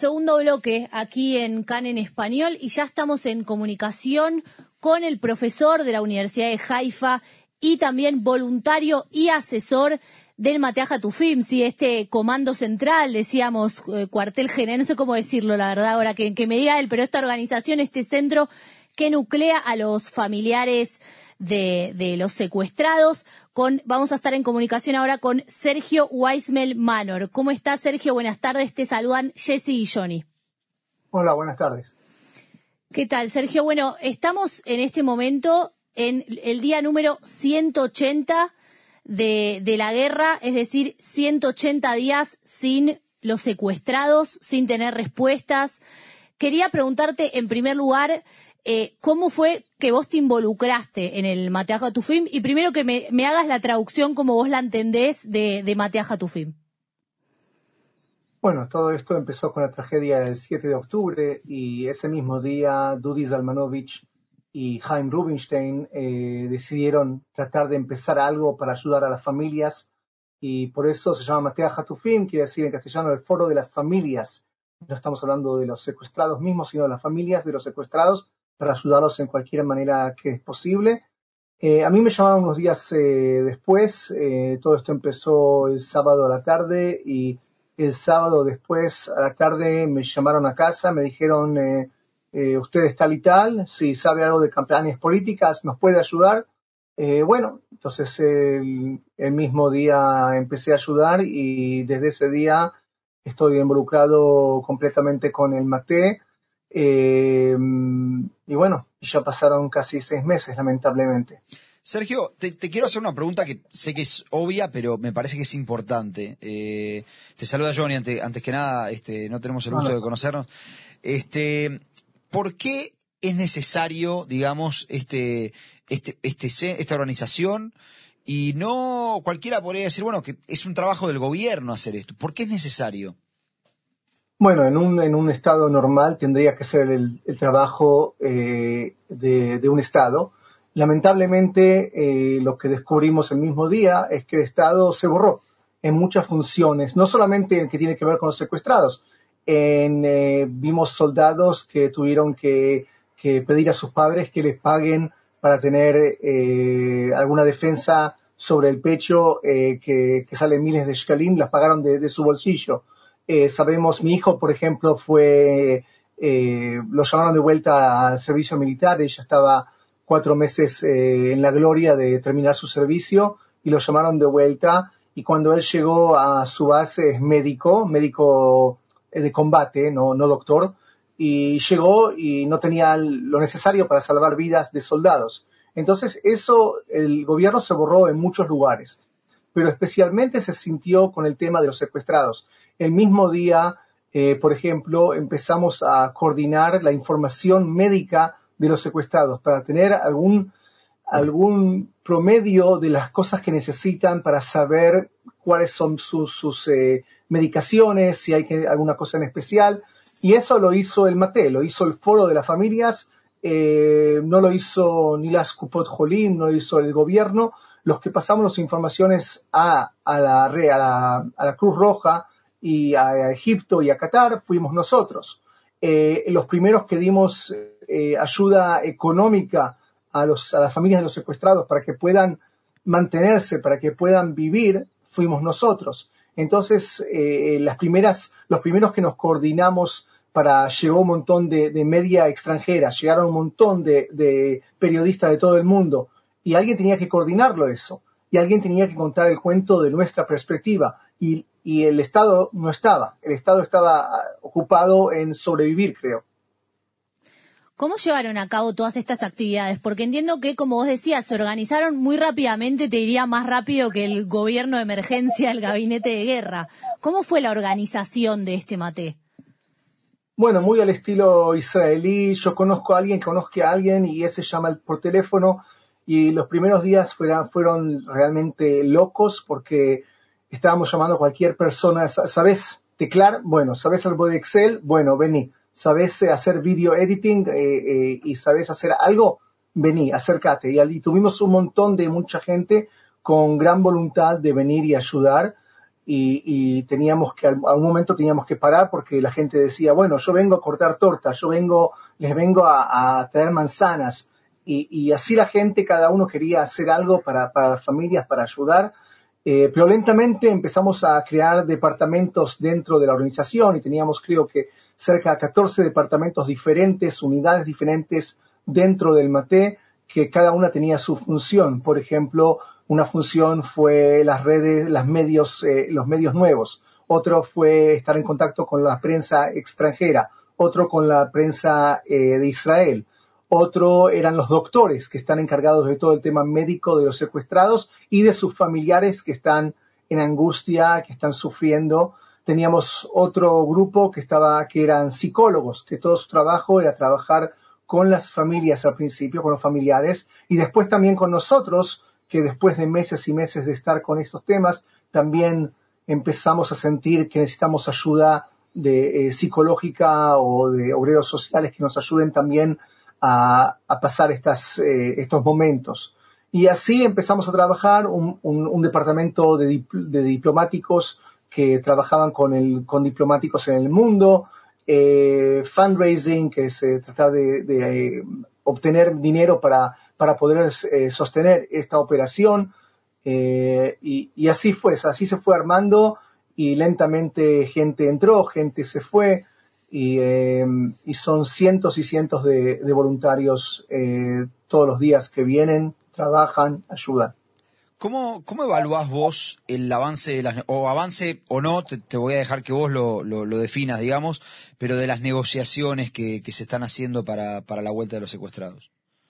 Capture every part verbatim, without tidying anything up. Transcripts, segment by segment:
segundo bloque aquí en CAN en Español y ya estamos en comunicación con el profesor de la Universidad de Haifa y también voluntario y asesor del Matea Hatufim, sí, este comando central, decíamos, eh, cuartel general, no sé cómo decirlo, la verdad, ahora que, que me diga él, pero esta organización, este centro que nuclea a los familiares de, de los secuestrados. Con, vamos a estar en comunicación ahora con Sergio Weismel Manor. ¿Cómo estás, Sergio? Buenas tardes, te saludan Jessy y Johnny. Hola, buenas tardes. ¿Qué tal, Sergio? Bueno, estamos en este momento en el día número ciento ochenta de, de la guerra, es decir, ciento ochenta días sin los secuestrados, sin tener respuestas. Quería preguntarte, en primer lugar, eh, ¿cómo fue que vos te involucraste en el Matea Hatufim? Y primero que me, me hagas la traducción como vos la entendés de, de Matea Hatufim. Bueno, todo esto empezó con la tragedia del siete de octubre y ese mismo día Dudi Zalmanovich y Chaim Rubinstein eh, decidieron tratar de empezar algo para ayudar a las familias y por eso se llama Matea Hatufim, quiere decir en castellano el foro de las familias. No estamos hablando de los secuestrados mismos, sino de las familias de los secuestrados para ayudarlos en cualquier manera que es posible. Eh, a mí me llamaron unos días eh, después, eh, todo esto empezó el sábado a la tarde y el sábado después a la tarde me llamaron a casa, me dijeron, eh, eh, usted es tal y tal, si sabe algo de campañas políticas, ¿nos puede ayudar? Eh, bueno, entonces el, el mismo día empecé a ayudar y desde ese día estoy involucrado completamente con el Mate. Eh, y bueno, ya pasaron casi seis meses, lamentablemente. Sergio, te, te quiero hacer una pregunta que sé que es obvia, pero me parece que es importante. Eh, te saluda Johnny, ante, antes que nada, este, no tenemos el gusto Hola. de conocernos. Este, ¿por qué es necesario, digamos, este, este, este, esta organización? Y no cualquiera podría decir, bueno, que es un trabajo del gobierno hacer esto. ¿Por qué es necesario? Bueno, en un, en un estado normal tendría que ser el, el trabajo eh, de, de un estado. Lamentablemente, eh, lo que descubrimos el mismo día es que el estado se borró en muchas funciones, no solamente en que tiene que ver con los secuestrados. En, eh, vimos soldados que tuvieron que, que pedir a sus padres que les paguen para tener eh, alguna defensa sobre el pecho eh, que, que sale miles de shkalim, las pagaron de, de su bolsillo. Eh, sabemos, mi hijo, por ejemplo, fue, eh, lo llamaron de vuelta al servicio militar, ella estaba cuatro meses eh, en la gloria de terminar su servicio y lo llamaron de vuelta y cuando él llegó a su base es médico, médico de combate, no, no doctor, y llegó y no tenía lo necesario para salvar vidas de soldados. Entonces eso, el gobierno se borró en muchos lugares, pero especialmente se sintió con el tema de los secuestrados. El mismo día, eh, por ejemplo, empezamos a coordinar la información médica de los secuestrados para tener algún, algún promedio de las cosas que necesitan para saber cuáles son sus, sus eh, medicaciones, si hay que, alguna cosa en especial. Y eso lo hizo el Mate, lo hizo el Foro de las Familias, eh, no lo hizo ni las Kupot Jolim, no lo hizo el gobierno. Los que pasamos las informaciones a, a, la, a, la, a la Cruz Roja y a Egipto y a Qatar fuimos nosotros. Eh, los primeros que dimos eh, ayuda económica a, los, a las familias de los secuestrados para que puedan mantenerse, para que puedan vivir, fuimos nosotros. Entonces, eh, las primeras, los primeros que nos coordinamos para, llegó un montón de, de media extranjera, llegaron un montón de, de periodistas de todo el mundo y alguien tenía que coordinarlo eso y alguien tenía que contar el cuento de nuestra perspectiva y y el Estado no estaba. El Estado estaba ocupado en sobrevivir, creo. ¿Cómo llevaron a cabo todas estas actividades? Porque entiendo que, como vos decías, se organizaron muy rápidamente, te diría más rápido que el gobierno de emergencia, el gabinete de guerra. ¿Cómo fue la organización de este Mate? Bueno, muy al estilo israelí. Yo conozco a alguien, conozco a alguien y ese llama por teléfono y los primeros días fueron, fueron realmente locos porque estábamos llamando a cualquier persona. ¿Sabés teclar? Bueno. ¿Sabés algo de Excel? Bueno, vení. ¿Sabés hacer video editing eh, eh, y sabés hacer algo? Vení, acércate. Y, y tuvimos un montón de mucha gente con gran voluntad de venir y ayudar. y, y teníamos que, a un momento teníamos que parar porque la gente decía, bueno, yo vengo a cortar tortas, yo vengo, les vengo a, a traer manzanas, y, y así la gente, cada uno quería hacer algo para, para las familias, para ayudar, eh, pero lentamente empezamos a crear departamentos dentro de la organización y teníamos, creo que, cerca de catorce departamentos diferentes, unidades diferentes dentro del Mate, que cada una tenía su función. Por ejemplo, una función fue las redes, las medios, eh, los medios nuevos. Otro fue estar en contacto con la prensa extranjera. Otro con la prensa eh, de Israel. Otro eran los doctores, que están encargados de todo el tema médico de los secuestrados y de sus familiares que están en angustia, que están sufriendo. Teníamos otro grupo que estaba, que eran psicólogos, que todo su trabajo era trabajar con las familias al principio, con los familiares, y después también con nosotros, que después de meses y meses de estar con estos temas, también empezamos a sentir que necesitamos ayuda de, eh, psicológica o de obreros sociales que nos ayuden también a, a pasar estas, eh, estos momentos. Y así empezamos a trabajar un, un, un departamento de, dip, de diplomáticos que trabajaban con, el, con diplomáticos en el mundo, eh, fundraising, que se trata de, de eh, obtener dinero para, para poder eh, sostener esta operación, eh, y, y así fue, así se fue armando, y lentamente gente entró, gente se fue, y, eh, y son cientos y cientos de, de voluntarios eh, todos los días que vienen, trabajan, ayudan. ¿Cómo, cómo evaluás vos el avance de las, o avance o no, te, te voy a dejar que vos lo, lo, lo definas, digamos, pero de las negociaciones que, que se están haciendo para, para la vuelta de los secuestrados?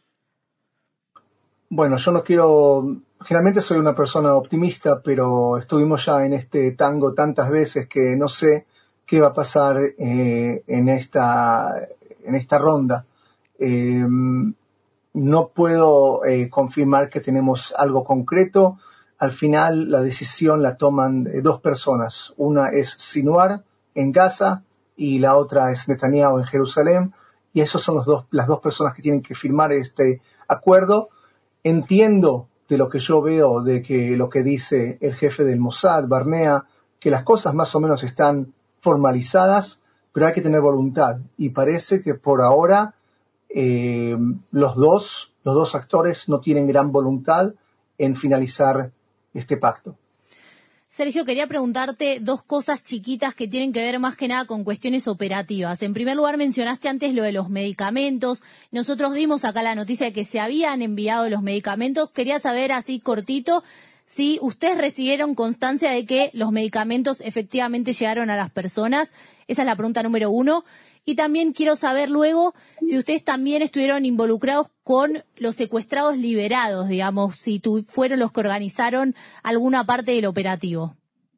Bueno, yo no quiero, generalmente soy una persona optimista, pero estuvimos ya en este tango tantas veces que no sé qué va a pasar eh, en esta, en esta ronda. Eh, No puedo eh, confirmar que tenemos algo concreto. Al final la decisión la toman eh, dos personas. Una es Sinwar en Gaza y la otra es Netanyahu en Jerusalén. Y esos son los dos, las dos personas que tienen que firmar este acuerdo. Entiendo de lo que yo veo, de que lo que dice el jefe del Mossad, Barnea, que las cosas más o menos están formalizadas, pero hay que tener voluntad. Y parece que por ahora Eh, los dos, los dos actores no tienen gran voluntad en finalizar este pacto. Sergio, quería preguntarte dos cosas chiquitas que tienen que ver más que nada con cuestiones operativas. En primer lugar, mencionaste antes lo de los medicamentos. Nosotros dimos acá la noticia de que se habían enviado los medicamentos. Quería saber así cortito si ustedes recibieron constancia de que los medicamentos efectivamente llegaron a las personas. Esa es la pregunta número uno. Y también quiero saber luego si ustedes también estuvieron involucrados con los secuestrados liberados, digamos, si tu, fueron los que organizaron alguna parte del operativo.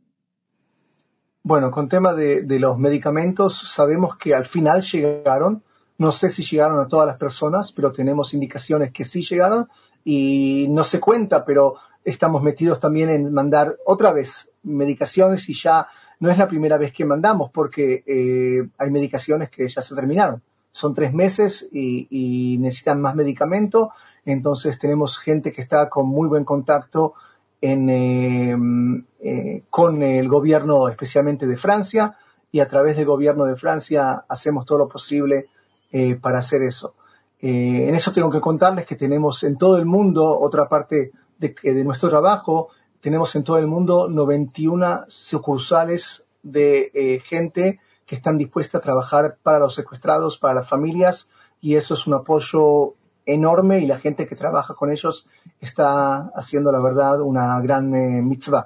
Bueno, con tema de, de los medicamentos, sabemos que al final llegaron. No sé si llegaron a todas las personas, pero tenemos indicaciones que sí llegaron y no se cuenta, pero estamos metidos también en mandar otra vez medicaciones y ya no es la primera vez que mandamos porque eh, hay medicaciones que ya se terminaron. Son tres meses y, y necesitan más medicamento, entonces tenemos gente que está con muy buen contacto en, eh, eh, con el gobierno, especialmente de Francia, y a través del gobierno de Francia hacemos todo lo posible eh, para hacer eso. Eh, en eso tengo que contarles que tenemos en todo el mundo, otra parte de, de nuestro trabajo, tenemos en todo el mundo noventa y una sucursales de eh, gente que están dispuestas a trabajar para los secuestrados, para las familias, y eso es un apoyo enorme y la gente que trabaja con ellos está haciendo, la verdad, una gran eh, mitzvah.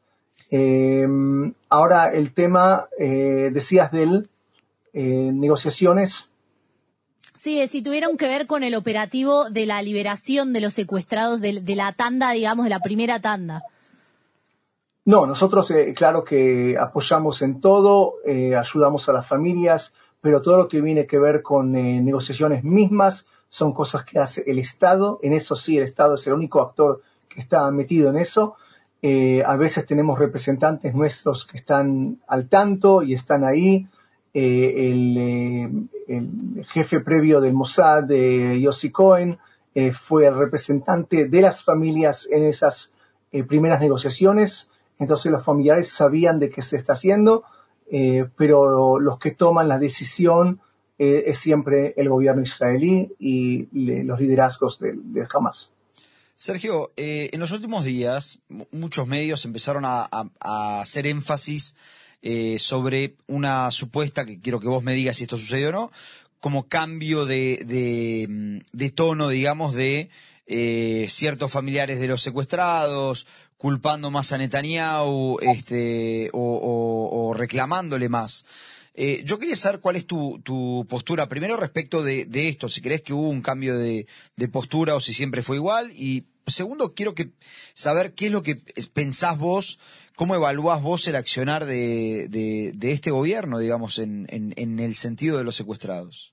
Eh, ahora el tema, eh, decías del eh, negociaciones. Sí, si tuvieron que ver con el operativo de la liberación de los secuestrados, de, de la tanda, digamos, de la primera tanda. No, nosotros eh, claro que apoyamos en todo, eh, ayudamos a las familias, pero todo lo que viene que ver con eh, negociaciones mismas son cosas que hace el Estado. En eso sí, el Estado es el único actor que está metido en eso. Eh, a veces tenemos representantes nuestros que están al tanto y están ahí. Eh, el, eh, el jefe previo del Mossad, de Yossi Cohen, eh, fue el representante de las familias en esas eh, primeras negociaciones. entonces los familiares sabían de qué se está haciendo, eh, pero los que toman la decisión eh, es siempre el gobierno israelí y le, los liderazgos del de Hamas. Sergio, eh, en los últimos días muchos medios empezaron a, a, a hacer énfasis eh, sobre una supuesta, que quiero que vos me digas si esto sucedió o no, como cambio de, de, de tono, digamos, de eh, ciertos familiares de los secuestrados, culpando más a Netanyahu este, o, o, o reclamándole más. Eh, yo quería saber cuál es tu, tu postura, primero respecto de, de esto, si crees que hubo un cambio de, de postura o si siempre fue igual, y segundo, quiero que saber qué es lo que pensás vos, cómo evaluás vos el accionar de, de, de este gobierno, digamos, en, en, en el sentido de los secuestrados.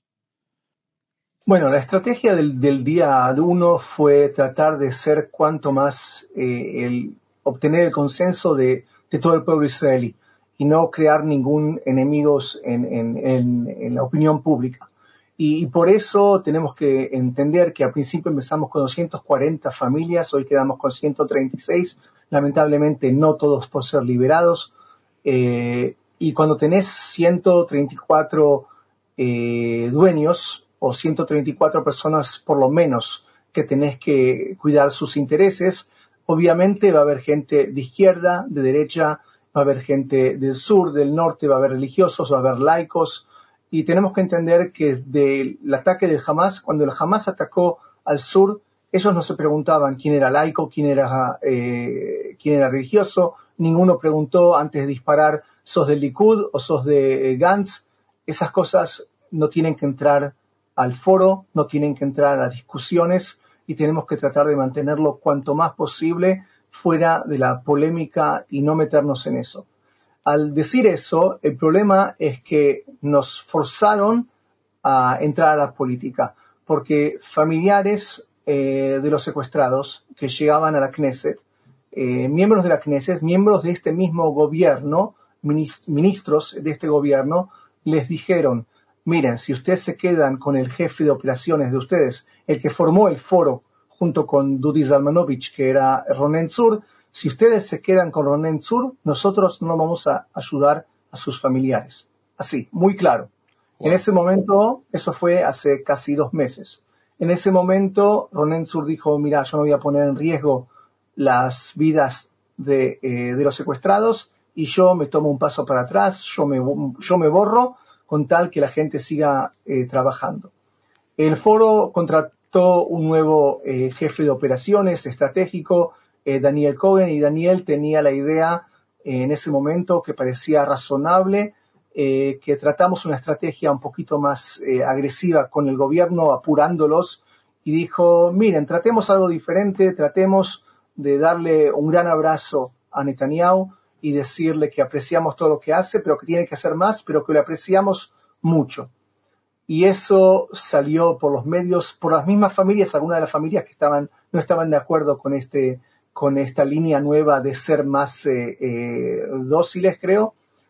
Bueno, la estrategia del, del día uno fue tratar de ser cuanto más, eh, el, obtener el consenso de, de todo el pueblo israelí y no crear ningún enemigos en, en, en, en la opinión pública. Y, y por eso tenemos que entender que al principio empezamos con doscientas cuarenta familias, hoy quedamos con ciento treinta y seis, lamentablemente no todos por ser liberados. Eh, y cuando tenés ciento treinta y cuatro eh, dueños o ciento treinta y cuatro personas por lo menos que tenés que cuidar sus intereses, obviamente va a haber gente de izquierda, de derecha, va a haber gente del sur, del norte, va a haber religiosos, va a haber laicos, y tenemos que entender que del ataque del Hamas, cuando el Hamas atacó al sur, ellos no se preguntaban quién era laico, quién era, eh, quién era religioso, ninguno preguntó antes de disparar, ¿sos del Likud o sos de eh, Gantz? Esas cosas no tienen que entrar al foro, no tienen que entrar a las discusiones, y tenemos que tratar de mantenerlo cuanto más posible fuera de la polémica y no meternos en eso. Al decir eso, el problema es que nos forzaron a entrar a la política, porque familiares eh, de los secuestrados que llegaban a la Knesset, eh, miembros de la Knesset, miembros de este mismo gobierno, ministros de este gobierno, les dijeron, miren, si ustedes se quedan con el jefe de operaciones de ustedes, el que formó el foro junto con Dudi Zalmanovich, que era Ronen Tzur, si ustedes se quedan con Ronen Tzur, nosotros no vamos a ayudar a sus familiares. Así, muy claro. Wow. En ese momento, eso fue hace casi dos meses. En ese momento, Ronen Tzur dijo, mira, yo no voy a poner en riesgo las vidas de, eh, de los secuestrados y yo me tomo un paso para atrás, yo me, yo me borro con tal que la gente siga eh, trabajando. El foro contrató un nuevo eh, jefe de operaciones estratégico, eh, Daniel Cohen, y Daniel tenía la idea eh, en ese momento que parecía razonable, eh, que tratamos una estrategia un poquito más eh, agresiva con el gobierno, apurándolos, y dijo, miren, tratemos algo diferente, tratemos de darle un gran abrazo a Netanyahu y decirle que apreciamos todo lo que hace, pero que tiene que hacer más, pero que le apreciamos mucho. Y eso salió por los medios, por las mismas familias, algunas de las familias que estaban no estaban de acuerdo con este con esta línea nueva de ser más eh, eh, dóciles, creo.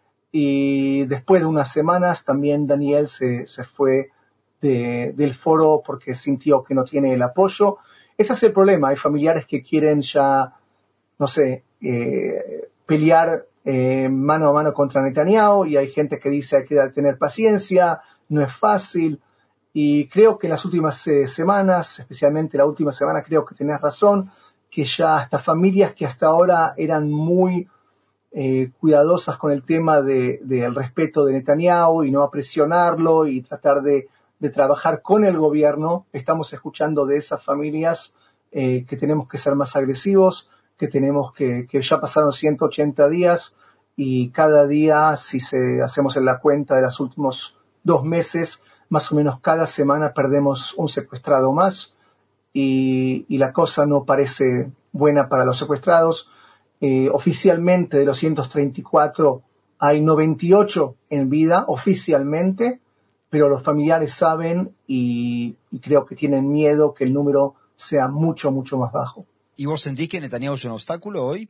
Y después de unas semanas también Daniel se, se fue de, del foro porque sintió que no tiene el apoyo. Ese es el problema. Hay familiares que quieren ya, no sé, eh, pelear eh, mano a mano contra Netanyahu, y hay gente que dice hay que tener paciencia, no es fácil. Y creo que en las últimas eh, semanas, especialmente la última semana, creo que tenés razón, que ya hasta familias que hasta ahora eran muy eh, cuidadosas con el tema de, de el respeto de Netanyahu y no presionarlo y tratar de, de trabajar con el gobierno, estamos escuchando de esas familias eh, que tenemos que ser más agresivos, que tenemos que, que ya pasaron ciento ochenta días y cada día, si se hacemos en la cuenta de los últimos dos meses, más o menos cada semana perdemos un secuestrado más. Y, y la cosa no parece buena para los secuestrados. Eh, oficialmente de los ciento treinta y cuatro hay noventa y ocho en vida, oficialmente, pero los familiares saben y, y creo que tienen miedo que el número sea mucho, mucho más bajo. ¿Y vos sentís que Netanyahu es un obstáculo hoy?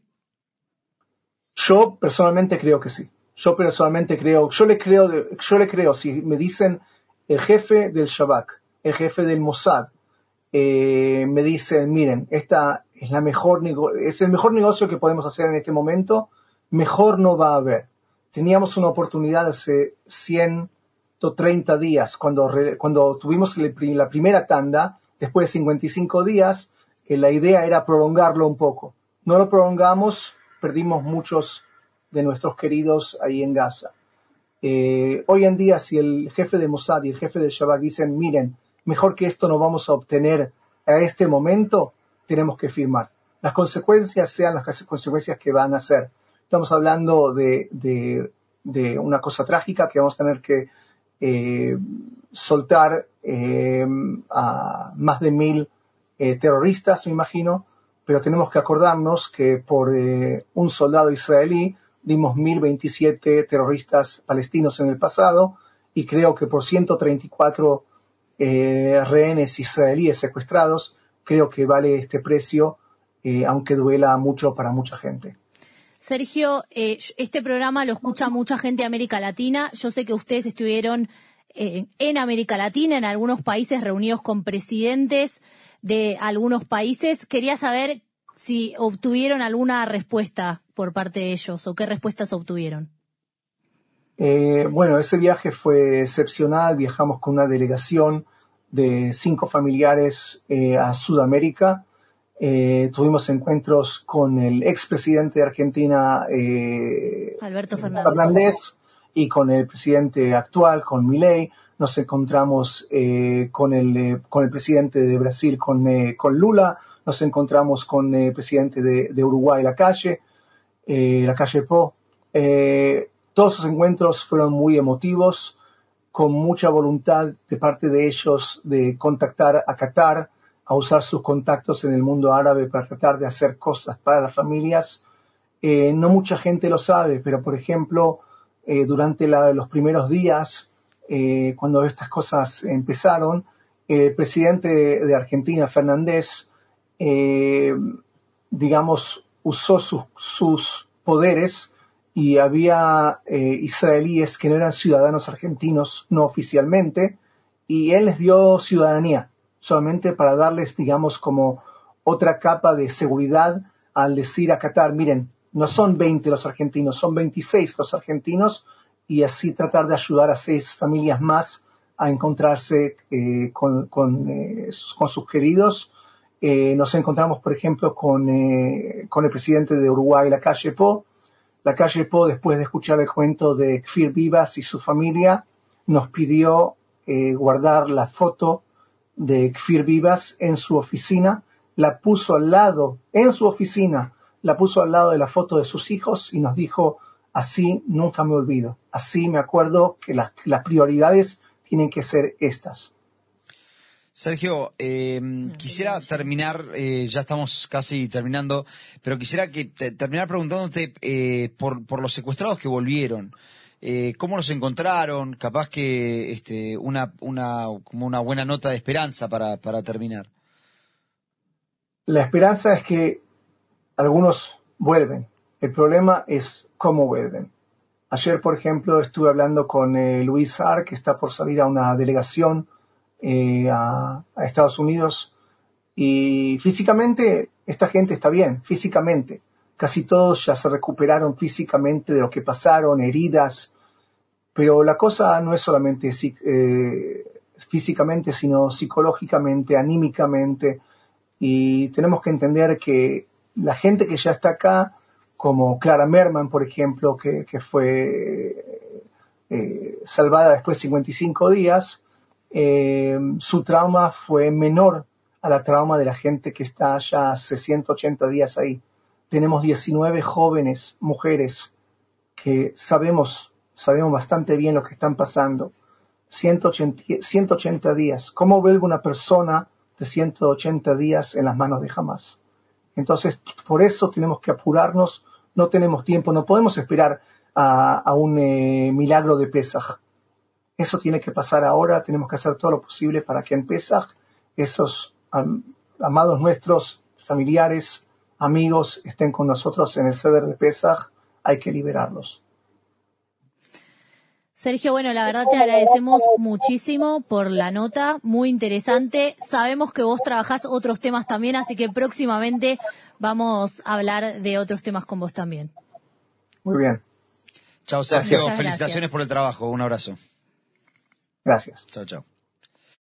Yo personalmente creo que sí. Yo personalmente creo, yo le creo, yo le creo, si me dicen el jefe del Shabak, el jefe del Mossad, Eh, me dicen, miren, esta es la mejor nego- es el mejor negocio que podemos hacer en este momento, mejor no va a haber. Teníamos una oportunidad hace ciento treinta días, cuando, cuando tuvimos la primera tanda, después de cincuenta y cinco días, eh, la idea era prolongarlo un poco. No lo prolongamos, perdimos muchos de nuestros queridos ahí en Gaza. Eh, hoy en día, si el jefe de Mossad y el jefe de Shabak dicen, miren, mejor que esto no vamos a obtener a este momento, tenemos que firmar. Las consecuencias sean las consecuencias que van a ser. Estamos hablando de, de, de una cosa trágica que vamos a tener que eh, soltar eh, a más de mil eh, terroristas, me imagino, pero tenemos que acordarnos que por eh, un soldado israelí dimos mil veintisiete terroristas palestinos en el pasado, y creo que por ciento treinta y cuatro eh, rehenes israelíes secuestrados, creo que vale este precio, eh, aunque duela mucho para mucha gente. Sergio, eh, este programa lo escucha mucha gente de América Latina. Yo sé que ustedes estuvieron eh, en América Latina, en algunos países, reunidos con presidentes de algunos países. Quería saber si obtuvieron alguna respuesta por parte de ellos o qué respuestas obtuvieron. Eh, bueno, ese viaje fue excepcional. Viajamos con una delegación de cinco familiares eh, a Sudamérica. Eh, tuvimos encuentros con el expresidente de Argentina, eh, Alberto Fernández. Fernández, y con el presidente actual, con Milei. Nos encontramos eh, con, el, eh, con el presidente de Brasil, con, eh, con Lula. Nos encontramos con el presidente de, de Uruguay, Lacalle, eh, Lacalle Pou. Eh, todos esos encuentros fueron muy emotivos, con mucha voluntad de parte de ellos de contactar a Qatar, a usar sus contactos en el mundo árabe para tratar de hacer cosas para las familias. Eh, no mucha gente lo sabe, pero por ejemplo, eh, durante la, los primeros días, eh, cuando estas cosas empezaron, el presidente de Argentina, Fernández, eh, digamos, usó sus, sus poderes, y había eh, israelíes que no eran ciudadanos argentinos, no oficialmente, y él les dio ciudadanía, solamente para darles, digamos, como otra capa de seguridad al decir a Qatar, miren, no son veinte los argentinos, son veintiséis los argentinos, y así tratar de ayudar a seis familias más a encontrarse eh, con, con, eh, con sus queridos. Eh, nos encontramos, por ejemplo, con, eh, con el presidente de Uruguay, Lacalle Pou. Lacalle Pou, después de escuchar el cuento de Kfir Vivas y su familia, nos pidió eh, guardar la foto de Kfir Vivas en su oficina, la puso al lado, en su oficina, la puso al lado de la foto de sus hijos y nos dijo, así nunca me olvido, así me acuerdo que las, las prioridades tienen que ser estas. Sergio, eh, quisiera terminar, eh, ya estamos casi terminando, pero quisiera que te, terminar preguntándote eh, por, por los secuestrados que volvieron. Eh, ¿Cómo los encontraron? Capaz que este, una, una, como una buena nota de esperanza para, para terminar. La esperanza es que algunos vuelven. El problema es cómo vuelven. Ayer, por ejemplo, estuve hablando con eh, Luis Saar, que está por salir a una delegación eh, a, a Estados Unidos, y físicamente esta gente está bien, físicamente. Casi todos ya se recuperaron físicamente de lo que pasaron, heridas, pero la cosa no es solamente eh, físicamente, sino psicológicamente, anímicamente, y tenemos que entender que la gente que ya está acá, como Clara Merman, por ejemplo, que, que fue eh, salvada después de cincuenta y cinco días, eh, su trauma fue menor a la trauma de la gente que está ya hace ciento ochenta días ahí. Tenemos diecinueve jóvenes mujeres que sabemos, sabemos bastante bien lo que están pasando. ciento ochenta días. ¿Cómo vuelve una persona de ciento ochenta días en las manos de Hamas? Entonces, por eso tenemos que apurarnos, no tenemos tiempo, no podemos esperar a, a un eh, milagro de Pesaj. Eso tiene que pasar ahora, tenemos que hacer todo lo posible para que en Pesaj esos am, amados nuestros, familiares, amigos, estén con nosotros en el Seder de Pesaj. Hay que liberarlos. Sergio, bueno, la verdad te agradecemos muchísimo por la nota, muy interesante. Sabemos que vos trabajás otros temas también, así que próximamente vamos a hablar de otros temas con vos también. Muy bien. Chao, Sergio. Muchas Felicitaciones gracias. por el trabajo. Un abrazo. Gracias. Chao, chao.